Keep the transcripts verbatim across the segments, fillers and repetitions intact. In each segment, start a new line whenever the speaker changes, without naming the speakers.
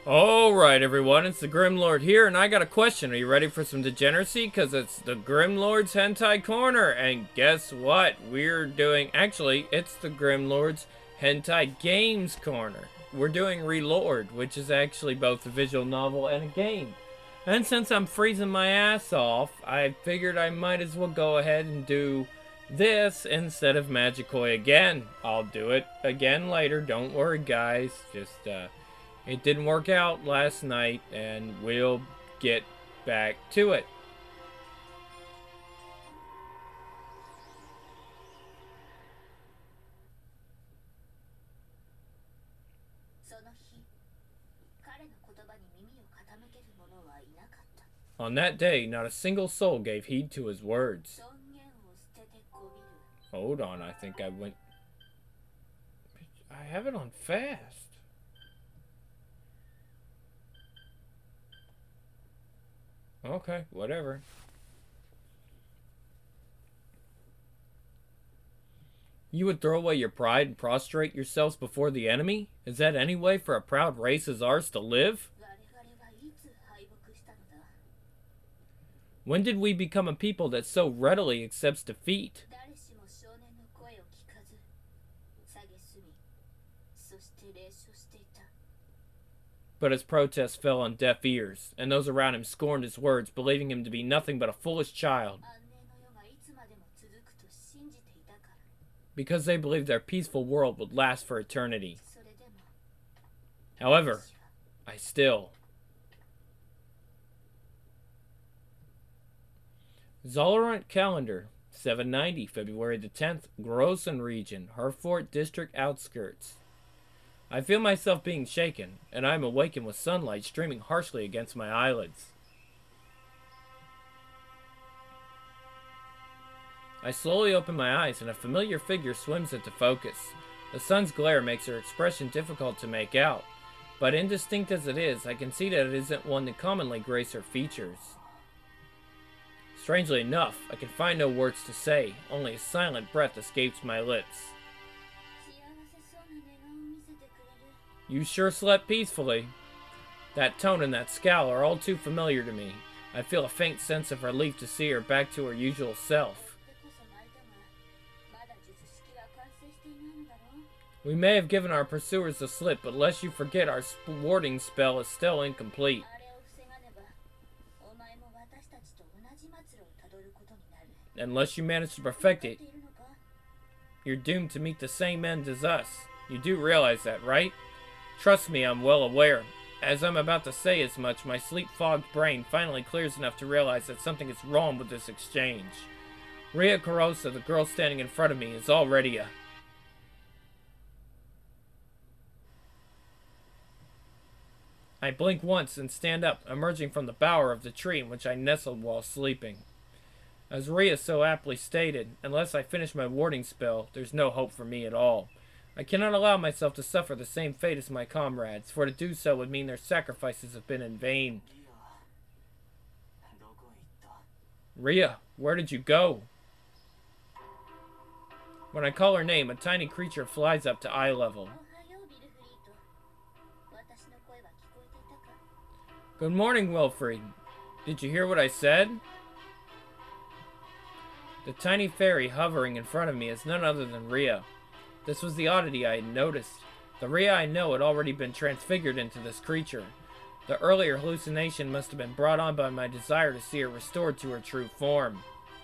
Alright everyone, it's the Grimlord here, and I got a question. Are you ready for some degeneracy? Because it's the Grimlord's Hentai Corner, and guess what? We're doing, actually, it's the Grimlord's Hentai Games Corner. We're doing Relord, which is actually both a visual novel and a game. And since I'm freezing my ass off, I figured I might as well go ahead and do this instead of Magikoi again. I'll do it again later, don't worry guys, just uh... it didn't work out last night, and we'll get back to it. On that day, not a single soul gave heed to his words. Hold on, I think I went... I have it on fast. Okay, whatever. You would throw away your pride and prostrate yourselves before the enemy? Is that any way for a proud race as ours to live? When did we become a people that so readily accepts defeat? But his protests fell on deaf ears, and those around him scorned his words, believing him to be nothing but a foolish child. Because they believed their peaceful world would last for eternity. However, I still... Zolarant Calendar, seven ninety, February the tenth, Grossen region, Herford district outskirts. I feel myself being shaken, and I am awakened with sunlight streaming harshly against my eyelids. I slowly open my eyes, and a familiar figure swims into focus. The sun's glare makes her expression difficult to make out, but indistinct as it is, I can see that it isn't one that commonly grace her features. Strangely enough, I can find no words to say, only a silent breath escapes my lips. You sure slept peacefully. That tone and that scowl are all too familiar to me. I feel a faint sense of relief to see her back to her usual self. We may have given our pursuers the slip, but lest you forget, our warding spell is still incomplete. Unless you manage to perfect it, you're doomed to meet the same end as us. You do realize that, right? Trust me, I'm well aware. As I'm about to say as much, my sleep-fogged brain finally clears enough to realize that something is wrong with this exchange. Ria Kurosa, the girl standing in front of me, is already a... I blink once and stand up, emerging from the bower of the tree in which I nestled while sleeping. As Ria so aptly stated, unless I finish my warding spell, there's no hope for me at all. I cannot allow myself to suffer the same fate as my comrades, for to do so would mean their sacrifices have been in vain. Ria, where did you go? When I call her name, a tiny creature flies up to eye level. Good morning, Wilfried. Did you hear what I said? The tiny fairy hovering in front of me is none other than Ria. This was the oddity I had noticed. The Ria I know had already been transfigured into this creature. The earlier hallucination must have been brought on by my desire to see her restored to her true form.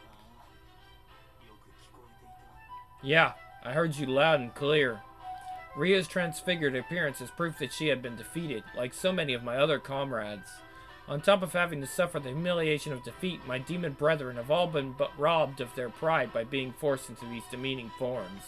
Yeah, I heard you loud and clear. Ria's transfigured appearance is proof that she had been defeated, like so many of my other comrades. On top of having to suffer the humiliation of defeat, my demon brethren have all been but robbed of their pride by being forced into these demeaning forms.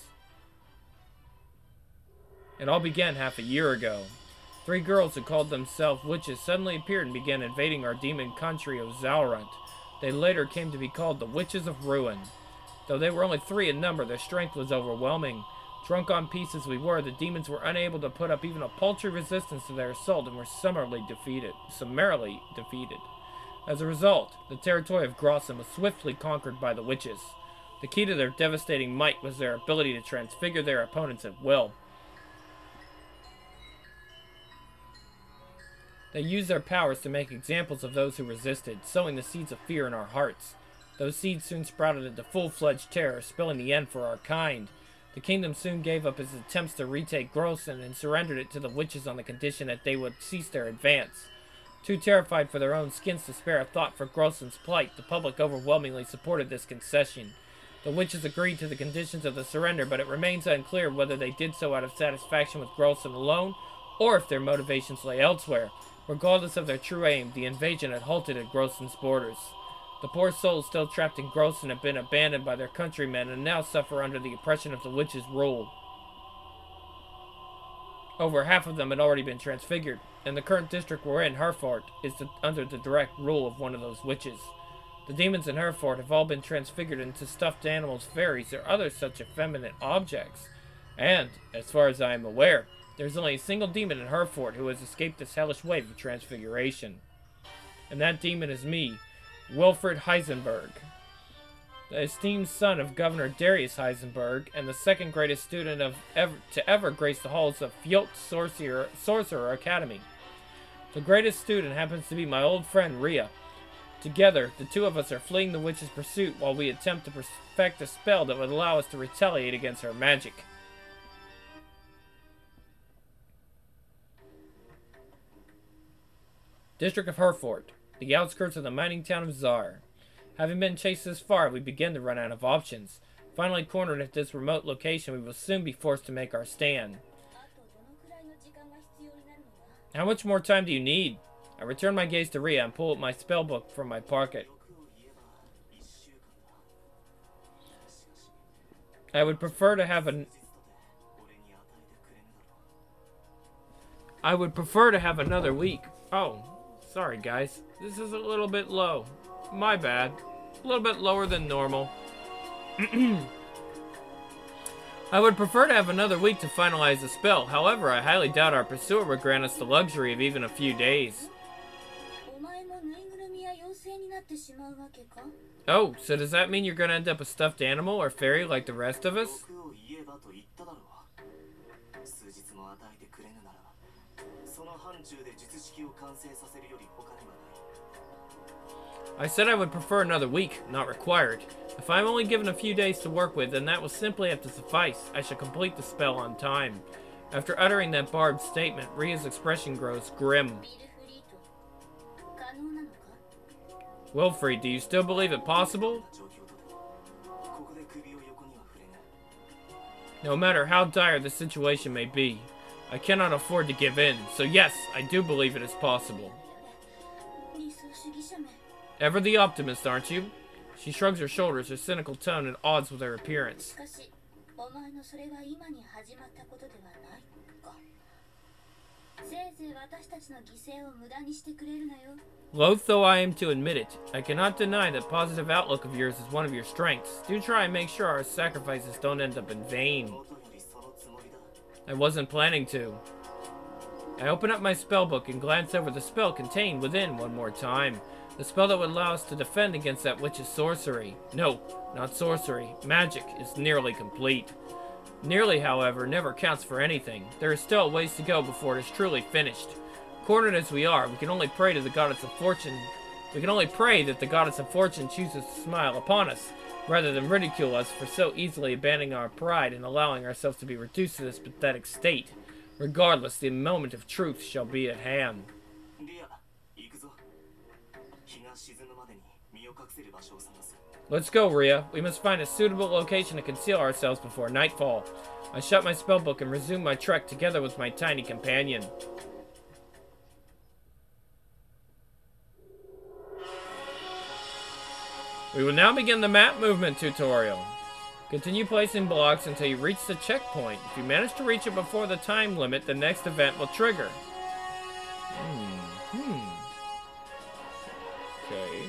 It all began half a year ago. Three girls who called themselves witches suddenly appeared and began invading our demon country of Zolarant. They later came to be called the Witches of Ruin. Though they were only three in number, their strength was overwhelming. Drunk on peace as we were, the demons were unable to put up even a paltry resistance to their assault and were summarily defeated, summarily defeated. As a result, the territory of Grossen was swiftly conquered by the witches. The key to their devastating might was their ability to transfigure their opponents at will. They used their powers to make examples of those who resisted, sowing the seeds of fear in our hearts. Those seeds soon sprouted into full-fledged terror, spelling the end for our kind. The kingdom soon gave up its attempts to retake Grossen and surrendered it to the witches on the condition that they would cease their advance. Too terrified for their own skins to spare a thought for Grossen's plight, the public overwhelmingly supported this concession. The witches agreed to the conditions of the surrender, but it remains unclear whether they did so out of satisfaction with Grossen alone, or if their motivations lay elsewhere. Regardless of their true aim, the invasion had halted at Grossen's borders. The poor souls still trapped in Grossen have been abandoned by their countrymen and now suffer under the oppression of the witches' rule. Over half of them had already been transfigured, and the current district we're in, Herford, is the, under the direct rule of one of those witches. The demons in Herford have all been transfigured into stuffed animals, fairies, or other such effeminate objects. And, as far as I am aware, there's only a single demon in Herford who has escaped this hellish wave of transfiguration. And that demon is me, Wilfred Heisenberg, the esteemed son of Governor Darius Heisenberg, and the second greatest student of ever, to ever grace the halls of Fjot Sorcerer, Sorcerer Academy. The greatest student happens to be my old friend Ria. Together, the two of us are fleeing the witch's pursuit while we attempt to perfect a spell that would allow us to retaliate against her magic. District of Herford, the outskirts of the mining town of Zar. Having been chased this far, we begin to run out of options. Finally cornered at this remote location, we will soon be forced to make our stand. How much more time do you need? I return my gaze to Ria and pull up my spellbook from my pocket. I would prefer to have an... I would prefer to have another week. Oh, sorry guys. This is a little bit low. My bad. A little bit lower than normal. I would prefer to have another week to finalize the spell. However, I highly doubt our pursuer would grant us the luxury of even a few days. Oh, so does that mean you're gonna end up a stuffed animal or fairy like the rest of us? I said I would prefer another week, not required. If I'm only given a few days to work with, then that will simply have to suffice. I shall complete the spell on time. After uttering that barbed statement, Ria's expression grows grim. Wilfried, do you still believe it possible? No matter how dire the situation may be, I cannot afford to give in, so yes, I do believe it is possible. Ever the optimist, aren't you? She shrugs her shoulders, her cynical tone at odds with her appearance. Loath though I am to admit it, I cannot deny that positive outlook of yours is one of your strengths. Do try and make sure our sacrifices don't end up in vain. I wasn't planning to. I open up my spellbook and glance over the spell contained within one more time. The spell that would allow us to defend against that witch's sorcery. No, not sorcery. Magic is nearly complete. Nearly, however, never counts for anything. There is still a ways to go before it is truly finished. Cornered as we are, we can only pray to the goddess of fortune. We can only pray that the goddess of fortune chooses to smile upon us, rather than ridicule us for so easily abandoning our pride and allowing ourselves to be reduced to this pathetic state. Regardless, the moment of truth shall be at hand. Let's go, Ria. We must find a suitable location to conceal ourselves before nightfall. I shut my spellbook and resume my trek together with my tiny companion. We will now begin the map movement tutorial. Continue placing blocks until you reach the checkpoint. If you manage to reach it before the time limit, the next event will trigger. Hmm. Hmm. Okay.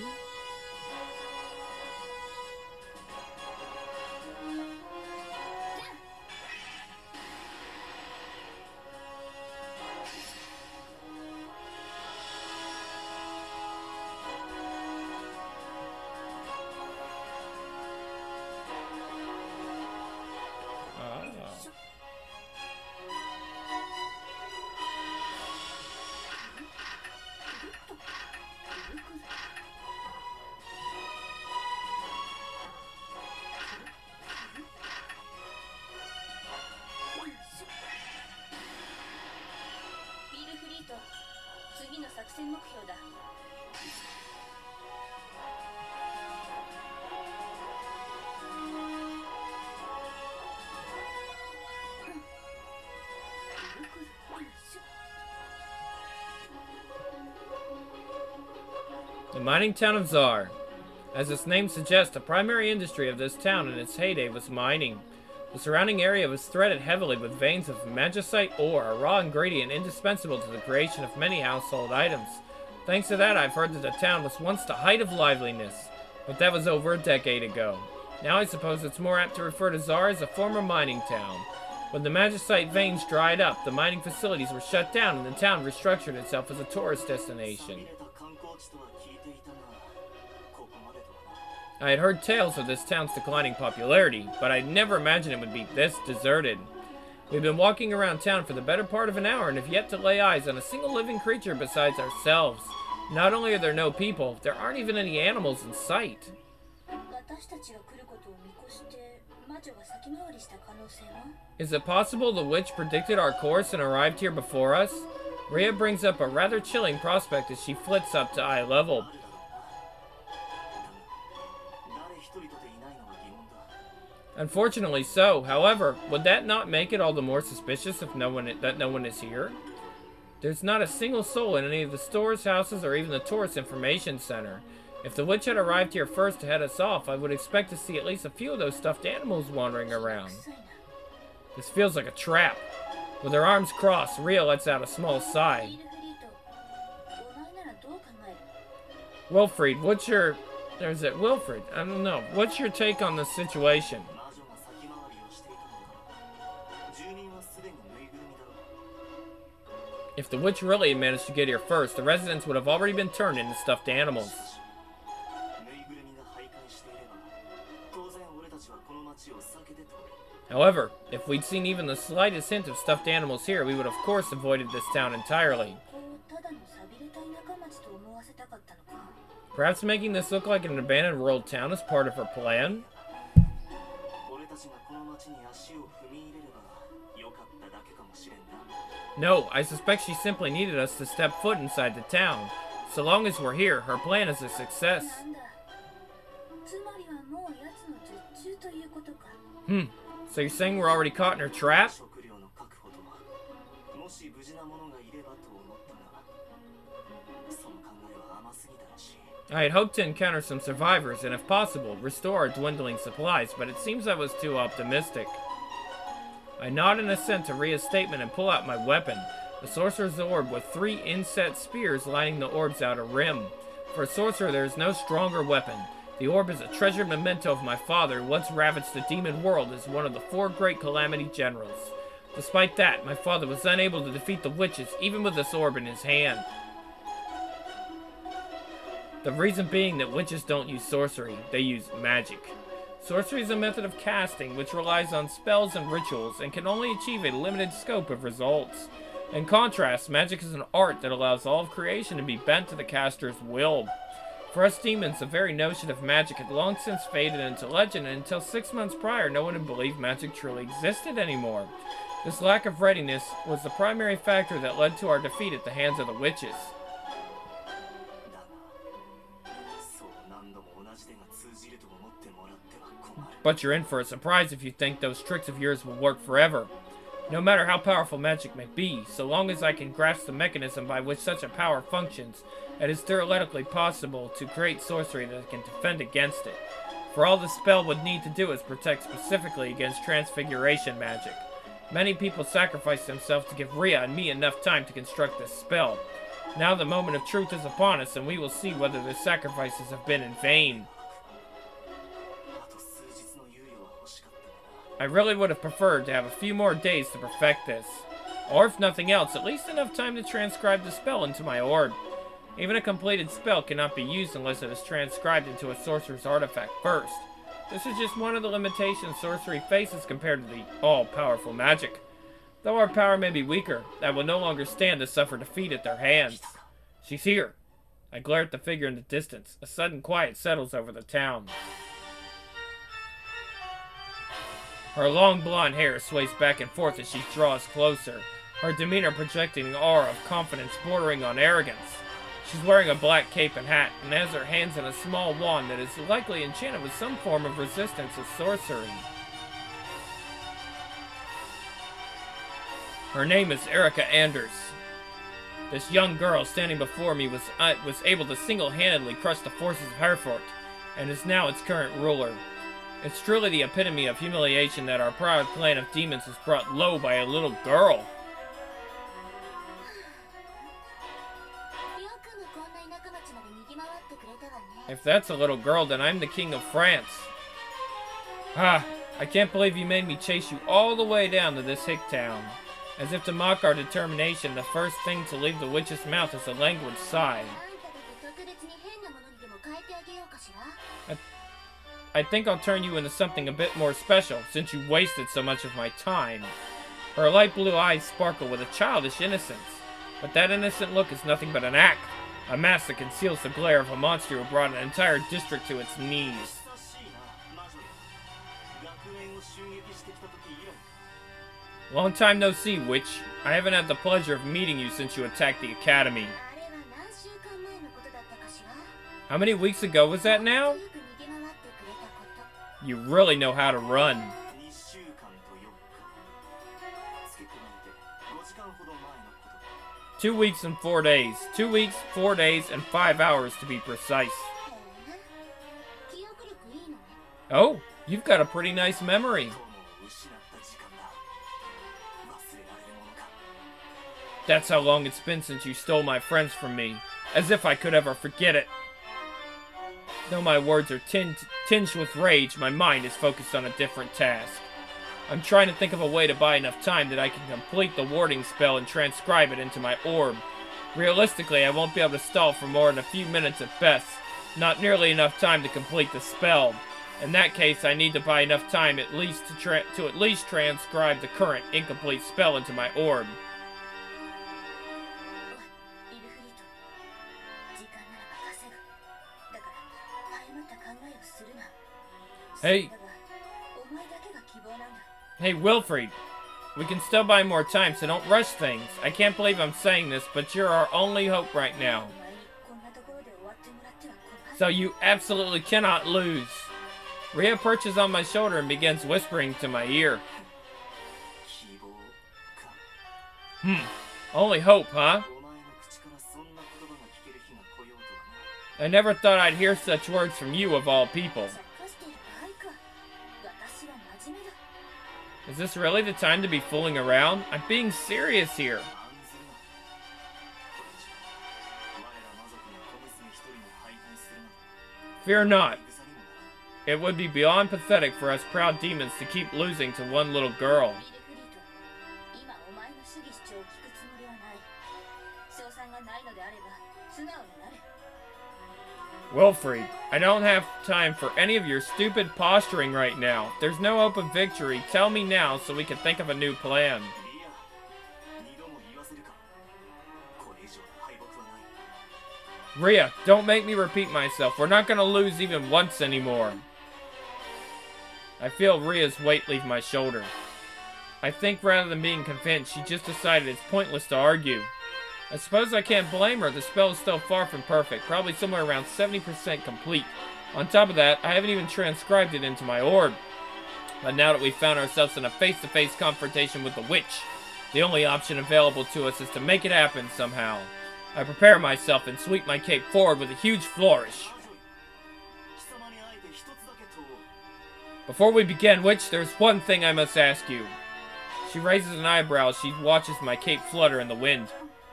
次の作戦目標だ。
The mining town of Zar. As its name suggests, the primary industry of this town in its heyday was mining. The surrounding area was threaded heavily with veins of magnesite ore, a raw ingredient indispensable to the creation of many household items. Thanks to that, I've heard that the town was once the height of liveliness, but that was over a decade ago. Now I suppose it's more apt to refer to Zar as a former mining town. When the magnesite veins dried up, the mining facilities were shut down and the town restructured itself as a tourist destination. I had heard tales of this town's declining popularity, but I'd never imagined it would be this deserted. We've been walking around town for the better part of an hour and have yet to lay eyes on a single living creature besides ourselves. Not only are there no people, there aren't even any animals in sight. Is it possible the witch predicted our course and arrived here before us? Rhea brings up a rather chilling prospect as she flits up to eye level. Unfortunately so. However, would that not make it all the more suspicious if no one that no one is here? There's not a single soul in any of the stores, houses, or even the tourist information center. If the witch had arrived here first to head us off, I would expect to see at least a few of those stuffed animals wandering around. This feels like a trap. With her arms crossed, Rhea lets out a small sigh. Wilfried, what's your... There's it, Wilfred. I don't know. What's your take on the situation? If the witch really had managed to get here first, the residents would have already been turned into stuffed animals. However, if we'd seen even the slightest hint of stuffed animals here, we would of course avoided this town entirely. Perhaps making this look like an abandoned rural town is part of her plan? No, I suspect she simply needed us to step foot inside the town. So long as we're here, her plan is a success. Hmm, so you're saying we're already caught in her trap? I had hoped to encounter some survivors and, if possible, restore our dwindling supplies, but it seems I was too optimistic. I nod in assent to Rhea's statement and pull out my weapon, the Sorcerer's Orb with three inset spears lining the orb's outer rim. For a sorcerer, there is no stronger weapon. The orb is a treasured memento of my father, who once ravaged the demon world as one of the four great calamity generals. Despite that, my father was unable to defeat the witches, even with this orb in his hand. The reason being that witches don't use sorcery, they use magic. Sorcery is a method of casting which relies on spells and rituals and can only achieve a limited scope of results. In contrast, magic is an art that allows all of creation to be bent to the caster's will. For us demons, the very notion of magic had long since faded into legend, and until six months prior, no one had believed magic truly existed anymore. This lack of readiness was the primary factor that led to our defeat at the hands of the witches. But you're in for a surprise if you think those tricks of yours will work forever. No matter how powerful magic may be, so long as I can grasp the mechanism by which such a power functions, it is theoretically possible to create sorcery that can defend against it. For all the spell would need to do is protect specifically against transfiguration magic. Many people sacrifice themselves to give Rhea and me enough time to construct this spell. Now the moment of truth is upon us, and we will see whether the sacrifices have been in vain. I really would have preferred to have a few more days to perfect this. Or if nothing else, at least enough time to transcribe the spell into my orb. Even a completed spell cannot be used unless it is transcribed into a sorcerer's artifact first. This is just one of the limitations sorcery faces compared to the all-powerful magic. Though our power may be weaker, I will no longer stand to suffer defeat at their hands. She's here. I glare at the figure in the distance. A sudden quiet settles over the town. Her long blonde hair sways back and forth as she draws closer. her demeanor projecting an aura of confidence bordering on arrogance. She's wearing a black cape and hat, and has her hands in a small wand that is likely enchanted with some form of resistance or sorcery. Her name is Erica Anders. This young girl standing before me was uh, was able to single-handedly crush the forces of Hereford, and is now its current ruler. It's truly the epitome of humiliation that our proud clan of demons is brought low by a little girl. If that's a little girl, then I'm the king of France. Ah, I can't believe you made me chase you all the way down to this hick town. As if to mock our determination, the first thing to leave the witch's mouth is a languid sigh. I, I think I'll turn you into something a bit more special, since you wasted so much of my time. Her light blue eyes sparkle with a childish innocence, but that innocent look is nothing but an act. A mask that conceals the glare of a monster who brought an entire district to its knees. Long time no see, witch. I haven't had the pleasure of meeting you since you attacked the academy. How many weeks ago was that now? You really know how to run. Two weeks and four days. Two weeks, four days, and five hours to be precise. Oh, you've got a pretty nice memory. That's how long it's been since you stole my friends from me. As if I could ever forget it. Though my words are tinged, tinged with rage, my mind is focused on a different task. I'm trying to think of a way to buy enough time that I can complete the warding spell and transcribe it into my orb. Realistically, I won't be able to stall for more than a few minutes at best. Not nearly enough time to complete the spell. In that case, I need to buy enough time at least to, tra to at least transcribe the current incomplete spell into my orb. Hey. Hey, Wilfried. We can still buy more time, so don't rush things. I can't believe I'm saying this, but you're our only hope right now. So you absolutely cannot lose. Rhea perches on my shoulder and begins whispering to my ear. Hmm. Only hope, huh? I never thought I'd hear such words from you of all people. Is this really the time to be fooling around? I'm being serious here. Fear not. It would be beyond pathetic for us proud demons to keep losing to one little girl. Wilfried, I don't have time for any of your stupid posturing right now. There's no hope of victory. Tell me now so we can think of a new plan. Rhea, don't make me repeat myself. We're not going to lose even once anymore. I feel Rhea's weight leave my shoulder. I think rather than being convinced, she just decided it's pointless to argue. I suppose I can't blame her. The spell is still far from perfect, probably somewhere around seventy percent complete. On top of that, I haven't even transcribed it into my orb. But now that we've found ourselves in a face-to-face confrontation with the witch, the only option available to us is to make it happen somehow. I prepare myself and sweep my cape forward with a huge flourish. Before we begin, witch, there's one thing I must ask you. She raises an eyebrow as she watches my cape flutter in the wind.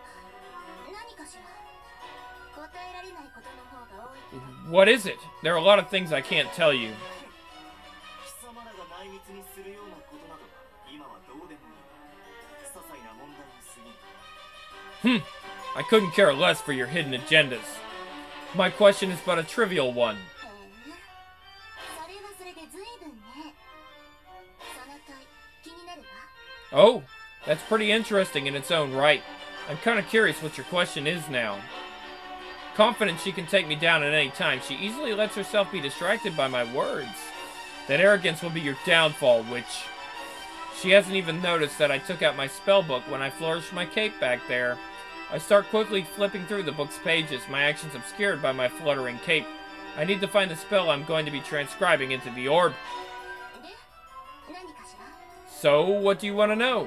What is it? There are a lot of things I can't tell you. Hmm. I couldn't care less for your hidden agendas. My question is but a trivial one. Oh, that's pretty interesting in its own right. I'm kind of curious what your question is now. Confident she can take me down at any time, she easily lets herself be distracted by my words. That arrogance will be your downfall, witch. She hasn't even noticed that I took out my spell book when I flourished my cape back there. I start quickly flipping through the book's pages, my actions obscured by my fluttering cape. I need to find the spell I'm going to be transcribing into the orb. So, what do you want to know?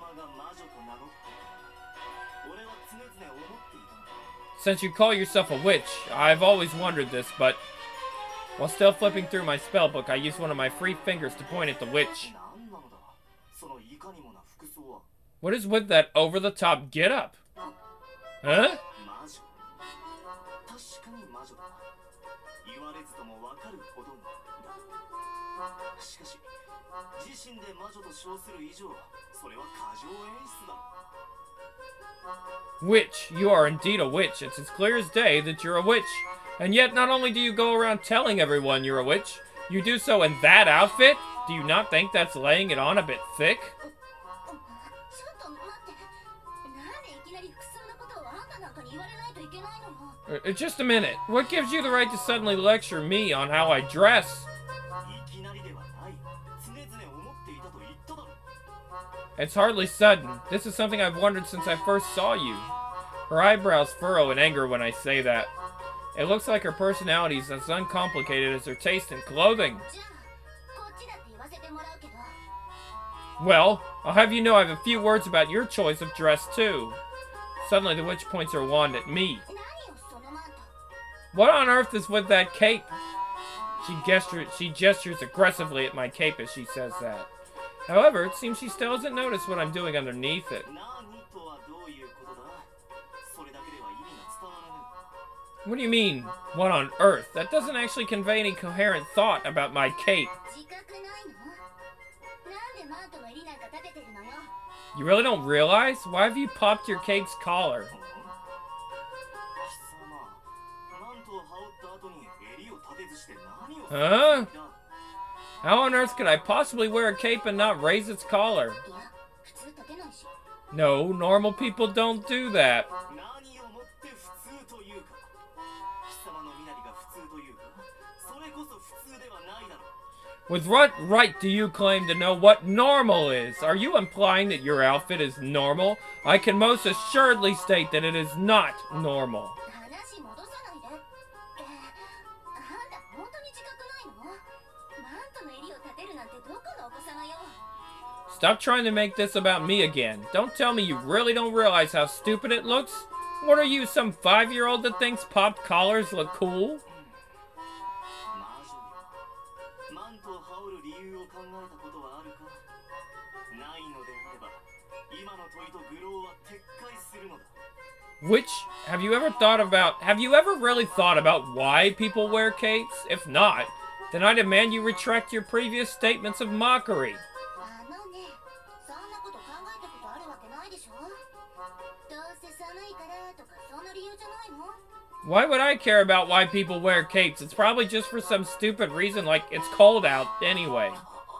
Since you call yourself a witch, I've always wondered this, but while still flipping through my spellbook, I used one of my free fingers to point at the witch. What is with that over-the-top get-up? Huh? Witch, you are indeed a witch. It's as clear as day that you're a witch. And yet, not only do you go around telling everyone you're a witch, you do so in that outfit? Do you not think that's laying it on a bit thick? Uh, just a minute. What gives you the right to suddenly lecture me on how I dress? It's hardly sudden. This is something I've wondered since I first saw you. Her eyebrows furrow in anger when I say that. It looks like her personality is as uncomplicated as her taste in clothing. Well, I'll have you know I have a few words about your choice of dress, too. Suddenly the witch points her wand at me. What on earth is with that cape? She gestures, she gestures aggressively at my cape as she says that. However, it seems she still doesn't notice what I'm doing underneath it. What do you mean, what on earth? That doesn't actually convey any coherent thought about my cape. You really don't realize? Why have you popped your cape's collar? Huh? How on earth could I possibly wear a cape and not raise its collar? No, normal people don't do that. With what right do you claim to know what normal is? Are you implying that your outfit is normal? I can most assuredly state that it is not normal. Stop trying to make this about me again. Don't tell me you really don't realize how stupid it looks. What are you, some five-year-old that thinks popped collars look cool? Which, have you ever thought about, have you ever really thought about why people wear capes? If not, then I demand you retract your previous statements of mockery. Why would I care about why people wear capes? It's probably just for some stupid reason like it's cold out anyway.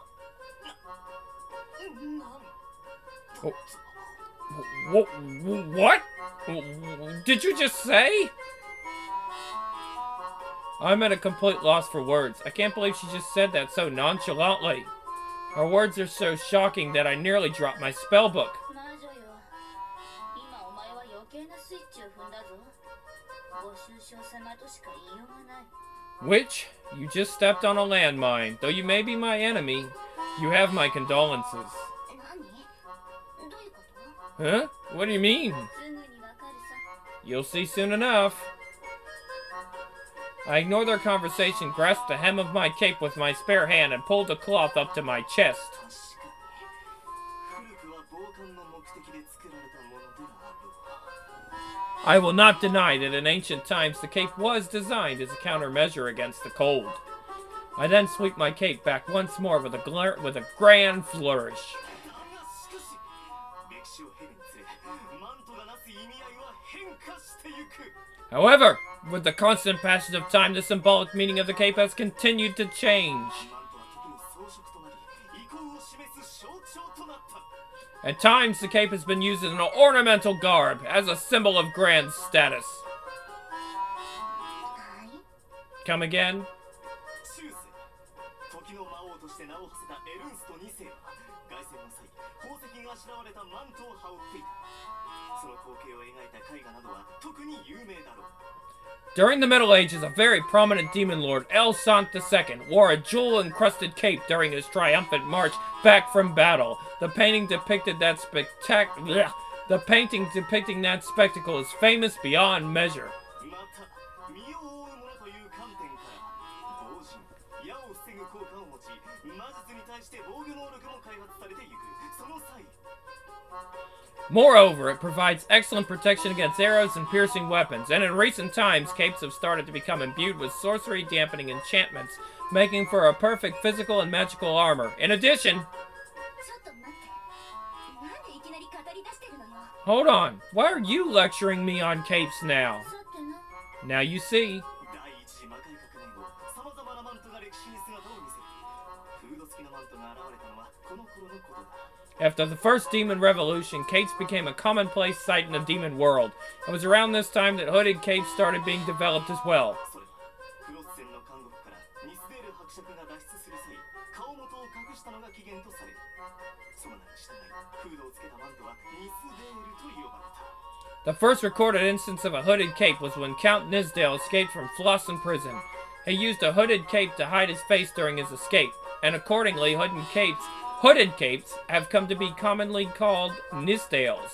What? Did you just say? I'm at a complete loss for words. I can't believe she just said that so nonchalantly. Her words are so shocking that I nearly dropped my spell book. Witch, you just stepped on a landmine. Though you may be my enemy, you have my condolences. Huh? What do you mean? You'll see soon enough. I ignored their conversation, grasped the hem of my cape with my spare hand, and pulled the cloth up to my chest. I will not deny that in ancient times the cape was designed as a countermeasure against the cold. I then sweep my cape back once more with a glare, with a grand flourish. However, with the constant passage of time, the symbolic meaning of the cape has continued to change. At times, the cape has been used as an ornamental garb, as a symbol of grand status. Come again? During the Middle Ages, a very prominent demon lord, El Sant the Second, wore a jewel-encrusted cape during his triumphant march back from battle. The painting depicted that spectac- The painting depicting that spectacle is famous beyond measure. Moreover, it provides excellent protection against arrows and piercing weapons, and in recent times, capes have started to become imbued with sorcery-dampening enchantments, making for a perfect physical and magical armor. In addition... Hold on, why are you lecturing me on capes now? Now you see. After the first demon revolution, capes became a commonplace sight in the demon world. It was around this time that hooded capes started being developed as well. The first recorded instance of a hooded cape was when Count Nithsdale escaped from Flossen prison. He used a hooded cape to hide his face during his escape, and accordingly, hooded capes Hooded capes have come to be commonly called Nithsdales.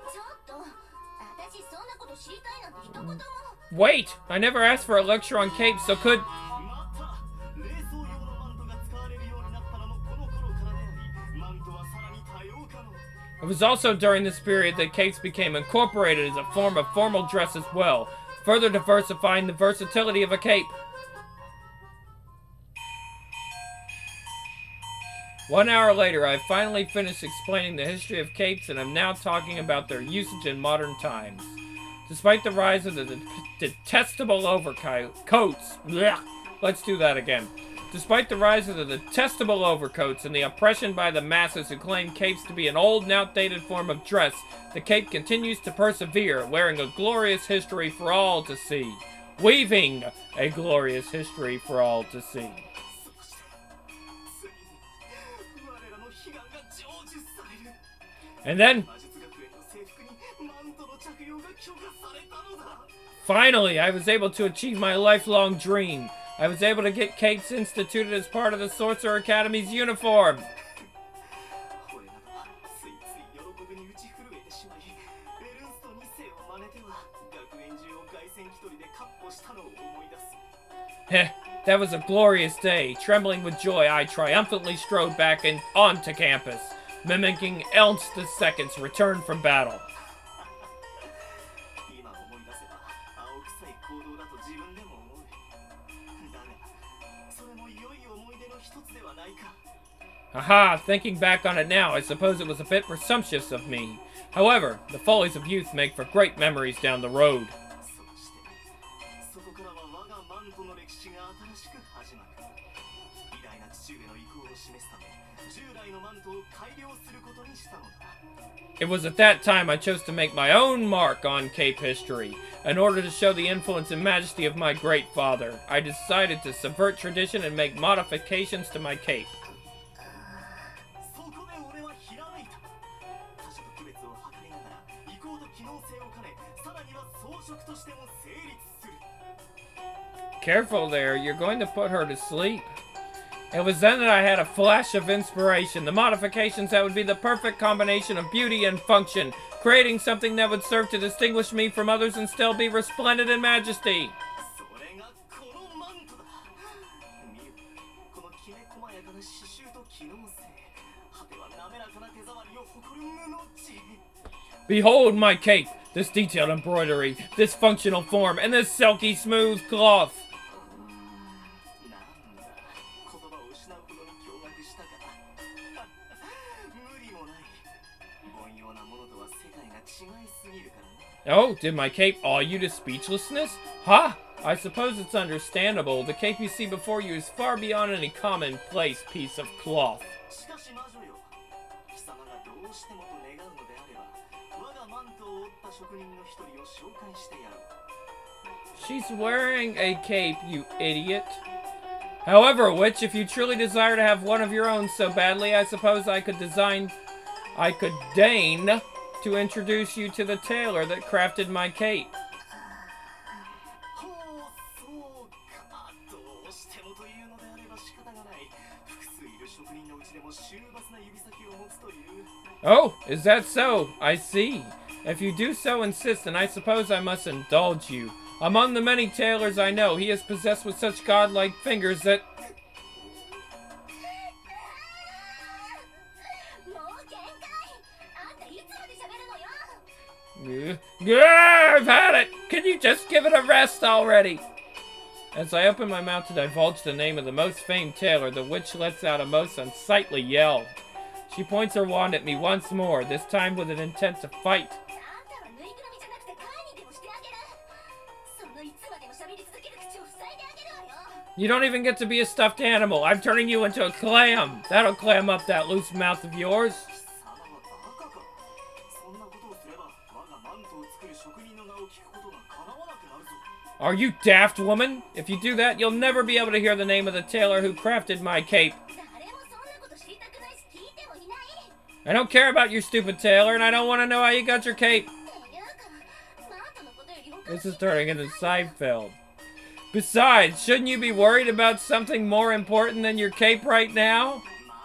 Wait! I never asked for a lecture on capes, so could... It was also during this period that capes became incorporated as a form of formal dress as well, further diversifying the versatility of a cape. One hour later, I finally finished explaining the history of capes and am now talking about their usage in modern times. Despite the rise of the de detestable overcoats, blech, let's do that again. Despite the rise of the detestable overcoats and the oppression by the masses who claim capes to be an old and outdated form of dress, the cape continues to persevere, wearing a glorious history for all to see. Weaving a glorious history for all to see. And then, finally, I was able to achieve my lifelong dream. I was able to get capes instituted as part of the Sorcerer Academy's uniform. Heh, that was a glorious day. Trembling with joy, I triumphantly strode back in, onto campus, mimicking Ernst the Second's return from battle. Haha, thinking back on it now, I suppose it was a bit presumptuous of me. However, the follies of youth make for great memories down the road. It was at that time I chose to make my own mark on cape history. In order to show the influence and majesty of my great father, I decided to subvert tradition and make modifications to my cape. Careful there, you're going to put her to sleep. It was then that I had a flash of inspiration. The modifications that would be the perfect combination of beauty and function, creating something that would serve to distinguish me from others and still be resplendent in majesty. Behold my cape, this detailed embroidery, this functional form, and this silky smooth cloth. Oh, did my cape awe you to speechlessness? Ha! I suppose it's understandable. The cape you see before you is far beyond any commonplace piece of cloth. She's wearing a cape, you idiot. However, which, if you truly desire to have one of your own so badly, I suppose I could design... I could deign to introduce you to the tailor that crafted my cape. Oh, is that so? I see. If you do so insist, then I suppose I must indulge you. Among the many tailors I know, he is possessed with such godlike fingers that... Yeah, I've had it! Can you just give it a rest already? As I open my mouth to divulge the name of the most famed tailor, the witch lets out a most unsightly yell. She points her wand at me once more, this time with an intent to fight. You don't even get to be a stuffed animal. I'm turning you into a clam. That'll clam up that loose mouth of yours. Are you daft, woman? If you do that, you'll never be able to hear the name of the tailor who crafted my cape. I don't care about your stupid tailor, and I don't want to know how you got your cape. This is turning into Seinfeld. Besides, shouldn't you be worried about something more important than your cape right now?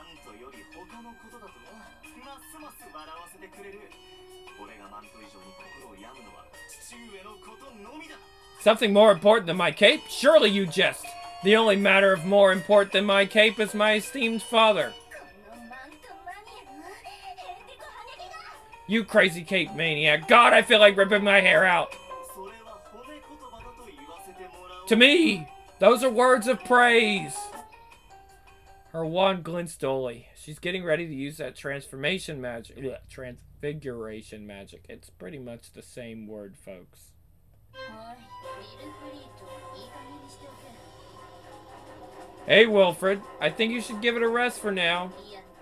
Something more important than my cape? Surely you jest. The only matter of more important than my cape is my esteemed father. You crazy cape maniac. God, I feel like ripping my hair out. To me, those are words of praise. Her wand glints dully. She's getting ready to use that transformation magic. Ugh, transfiguration magic. It's pretty much the same word, folks. Hey, Wilfred. I think you should give it a rest for now.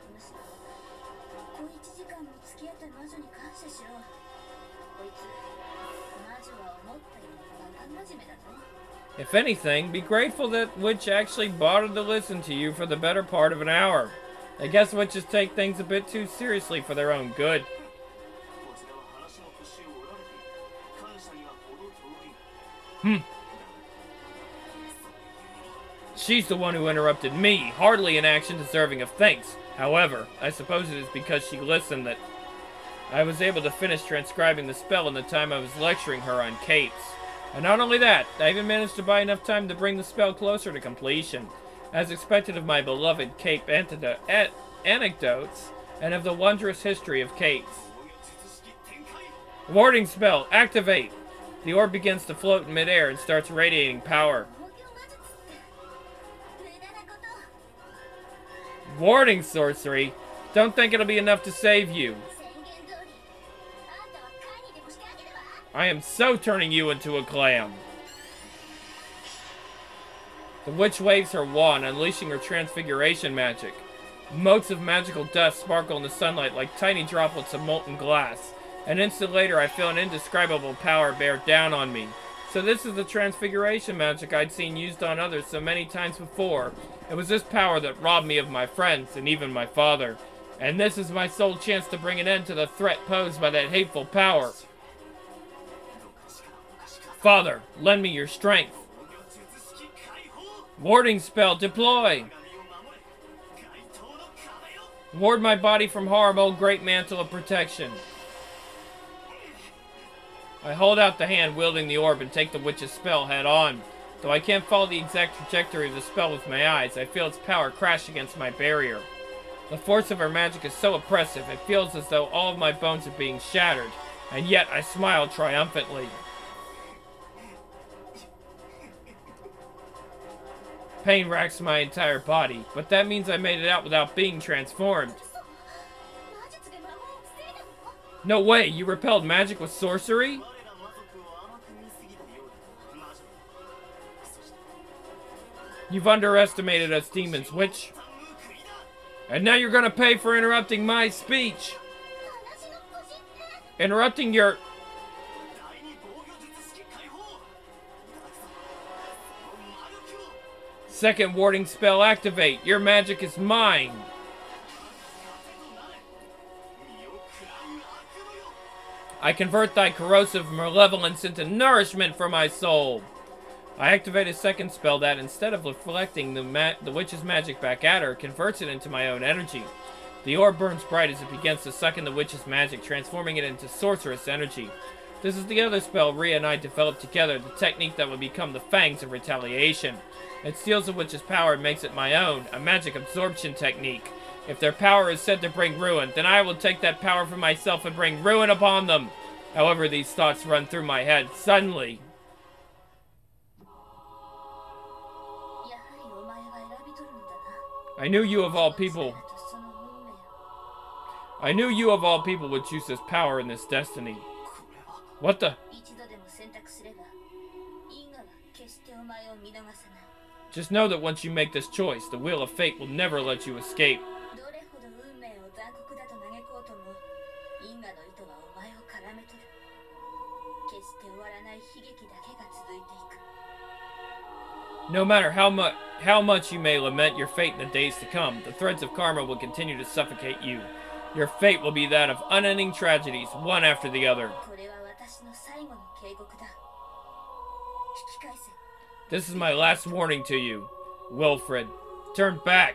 If anything, be grateful that Witch actually bothered to listen to you for the better part of an hour. I guess witches take things a bit too seriously for their own good. Hmm. She's the one who interrupted me, hardly an action deserving of thanks. However, I suppose it is because she listened that I was able to finish transcribing the spell in the time I was lecturing her on capes. And not only that, I even managed to buy enough time to bring the spell closer to completion, as expected of my beloved cape antidote, an anecdotes, and of the wondrous history of capes. Warding spell, activate! The orb begins to float in midair and starts radiating power. Warding sorcery? Don't think it'll be enough to save you. I am so turning you into a clam. The witch waves her wand, unleashing her transfiguration magic. Motes of magical dust sparkle in the sunlight like tiny droplets of molten glass. An instant later, I feel an indescribable power bear down on me. So this is the transfiguration magic I'd seen used on others so many times before. It was this power that robbed me of my friends, and even my father. And this is my sole chance to bring an end to the threat posed by that hateful power. Father, lend me your strength. Warding spell, deploy. Ward my body from harm, O great mantle of protection. I hold out the hand wielding the orb and take the witch's spell head on. Though I can't follow the exact trajectory of the spell with my eyes, I feel its power crash against my barrier. The force of her magic is so oppressive, it feels as though all of my bones are being shattered, and yet I smile triumphantly. Pain racks my entire body, but that means I made it out without being transformed. No way, you repelled magic with sorcery? You've underestimated us demons, witch. And now you're gonna pay for interrupting my speech. Interrupting your... Second warding spell activate. Your magic is mine. I convert thy corrosive malevolence into nourishment for my soul. I activate a second spell that, instead of reflecting the, ma the witch's magic back at her, converts it into my own energy. The orb burns bright as it begins to suck in the witch's magic, transforming it into sorceress energy. This is the other spell Rhea and I developed together, the technique that would become the Fangs of Retaliation. It steals the witch's power and makes it my own, a magic absorption technique. If their power is said to bring ruin, then I will take that power for myself and bring ruin upon them. However, these thoughts run through my head suddenly. I knew you of all people. I knew you of all people would choose this power in this destiny. What the? Just know that once you make this choice, the wheel of fate will never let you escape. No matter how much how much you may lament your fate in the days to come, the threads of karma will continue to suffocate you. Your fate will be that of unending tragedies, one after the other. This is my last warning to you, Wilfred. Turn back.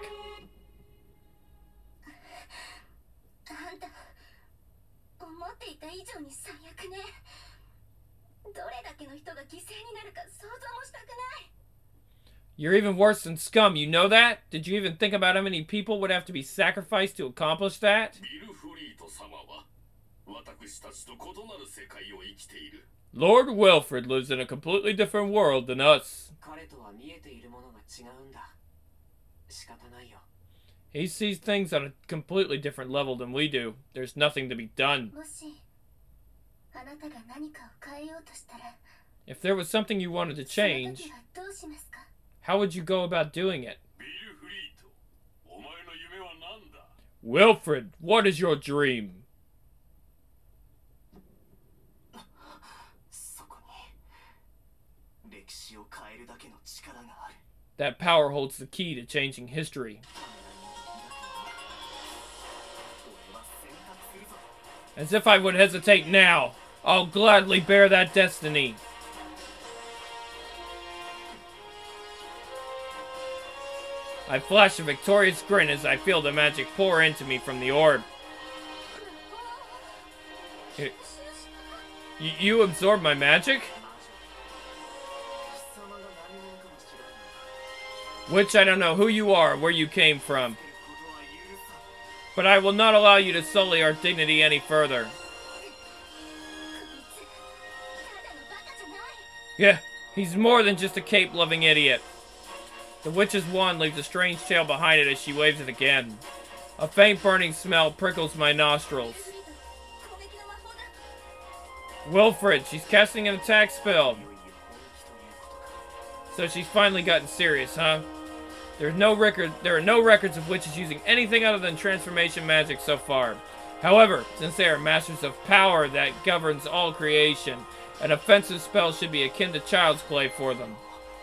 You're even worse than scum, you know that? Did you even think about how many people would have to be sacrificed to accomplish that? Lord Wilfred lives in a completely different world than us. He sees things on a completely different level than we do. There's nothing to be done. If there was something you wanted to change, how would you go about doing it? Wilfred, what is your dream? That power holds the key to changing history. As if I would hesitate now. I'll gladly bear that destiny. I flash a victorious grin as I feel the magic pour into me from the orb. You, you absorb my magic? Which I don't know who you are, where you came from. But I will not allow you to sully our dignity any further. Yeah, he's more than just a cape-loving idiot. The witch's wand leaves a strange trail behind it as she waves it again. A faint burning smell prickles my nostrils. Wilfred, she's casting an attack spell. So she's finally gotten serious, huh? There's no record, there are no records of witches using anything other than transformation magic so far. However, since they are masters of power that governs all creation, an offensive spell should be akin to child's play for them.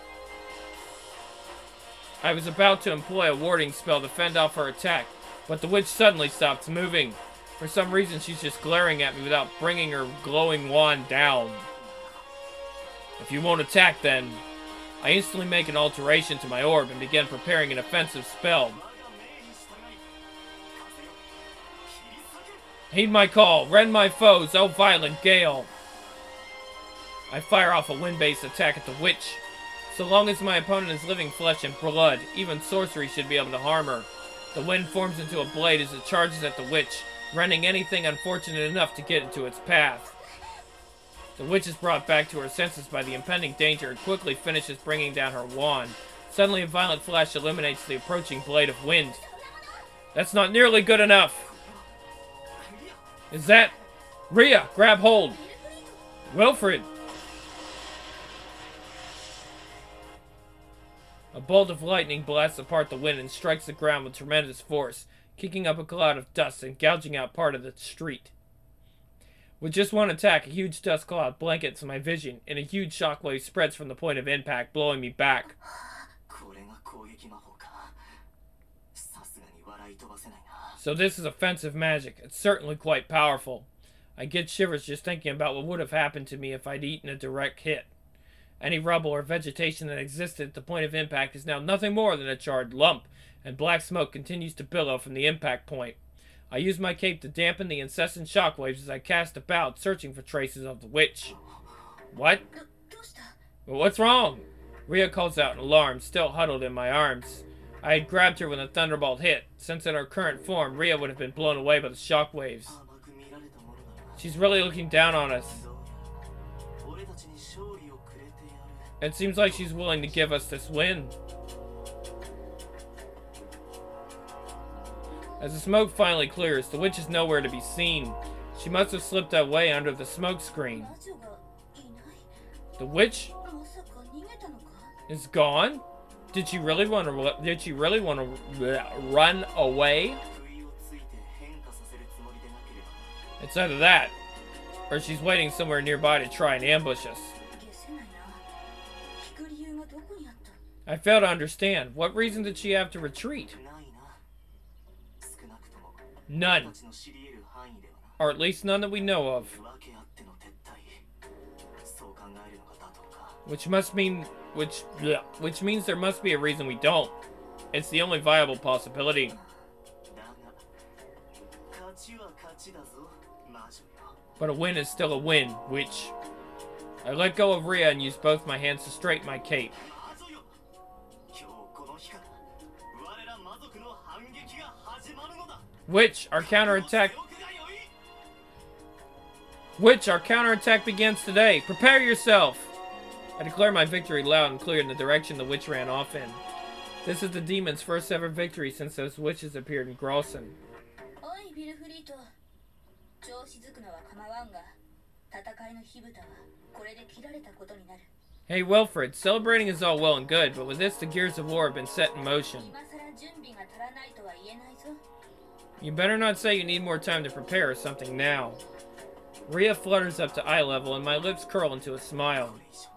I was about to employ a warding spell to fend off her attack, but the witch suddenly stops moving. For some reason, she's just glaring at me without bringing her glowing wand down. If you won't attack, then... I instantly make an alteration to my orb and begin preparing an offensive spell. Heed my call, rend my foes, O violent gale! I fire off a wind-based attack at the witch. So long as my opponent is living flesh and blood, even sorcery should be able to harm her. The wind forms into a blade as it charges at the witch, rending anything unfortunate enough to get into its path. The witch is brought back to her senses by the impending danger and quickly finishes bringing down her wand. Suddenly a violent flash illuminates the approaching blade of wind. That's not nearly good enough. Is that... Rhea, grab hold. Wilfred. A bolt of lightning blasts apart the wind and strikes the ground with tremendous force, kicking up a cloud of dust and gouging out part of the street. With just one attack, a huge dust cloud blankets my vision, and a huge shockwave spreads from the point of impact, blowing me back. So this is offensive magic. It's certainly quite powerful. I get shivers just thinking about what would have happened to me if I'd eaten a direct hit. Any rubble or vegetation that existed at the point of impact is now nothing more than a charred lump, and black smoke continues to billow from the impact point. I use my cape to dampen the incessant shockwaves as I cast about, searching for traces of the witch. What? Well, what's wrong? Ria calls out in alarm, still huddled in my arms. I had grabbed her when the thunderbolt hit. Since in her current form, Ria would have been blown away by the shockwaves. She's really looking down on us. It seems like she's willing to give us this win. As the smoke finally clears, the witch is nowhere to be seen. She must have slipped away under the smoke screen. The witch is gone? Did she really want to? Did she really want to run away? It's either that, or she's waiting somewhere nearby to try and ambush us. I fail to understand. What reason did she have to retreat? None. Or at least none that we know of. Which must mean... Which... Bleh, which means there must be a reason we don't. It's the only viable possibility. But a win is still a win, which... I let go of Ria and use both my hands to straighten my cape. Which, our counterattack... Which, our counterattack begins today. Prepare yourself! I declare my victory loud and clear in the direction the witch ran off in. This is the demon's first ever victory since those witches appeared in Gralston. Hey Wilfred, celebrating is all well and good, but with this the gears of war have been set in motion. You better not say you need more time to prepare or something now. Ria flutters up to eye level and my lips curl into a smile.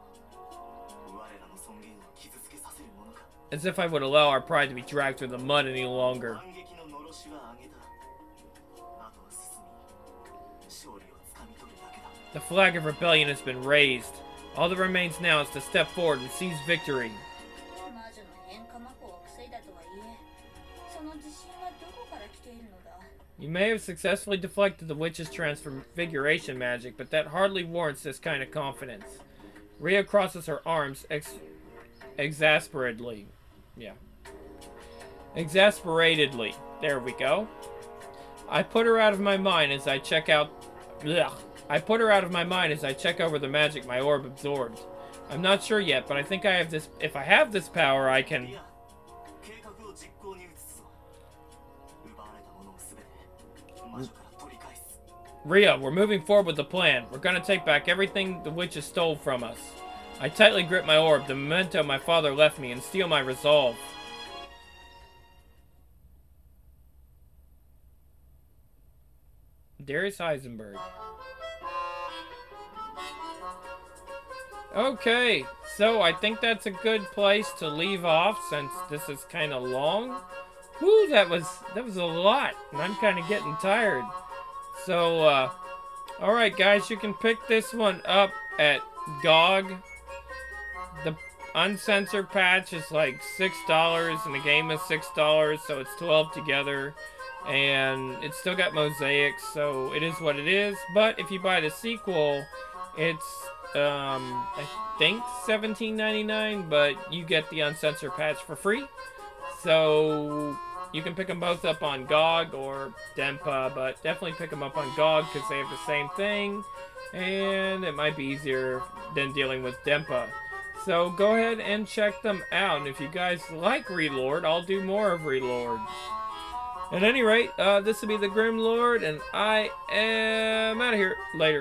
As if I would allow our pride to be dragged through the mud any longer. The flag of rebellion has been raised. All that remains now is to step forward and seize victory. You may have successfully deflected the witch's transfiguration magic, but that hardly warrants this kind of confidence. Ria crosses her arms ex exasperatedly. Yeah. Exasperatedly. There we go. I put her out of my mind as I check out... Ugh. I put her out of my mind as I check over the magic my orb absorbed. I'm not sure yet, but I think I have this... If I have this power, I can... Ria, we're moving forward with the plan. We're gonna take back everything the witches stole from us. I tightly grip my orb, the memento my father left me, and steel my resolve. Darius Heisenberg. Okay, so I think that's a good place to leave off since this is kind of long. Whew, that was that was a lot, and I'm kind of getting tired. So, uh, alright guys, you can pick this one up at G O G. The uncensored patch is like six dollars, and the game is six dollars, so it's twelve together. And it's still got mosaics, so it is what it is. But if you buy the sequel, it's, um, I think seventeen ninety-nine, but you get the uncensored patch for free. So... you can pick them both up on G O G or Denpa, but definitely pick them up on G O G because they have the same thing, and it might be easier than dealing with Denpa. So go ahead and check them out, and if you guys like Relord, I'll do more of Relord. At any rate, uh, this will be the Grim Lord, and I am out of here. Later.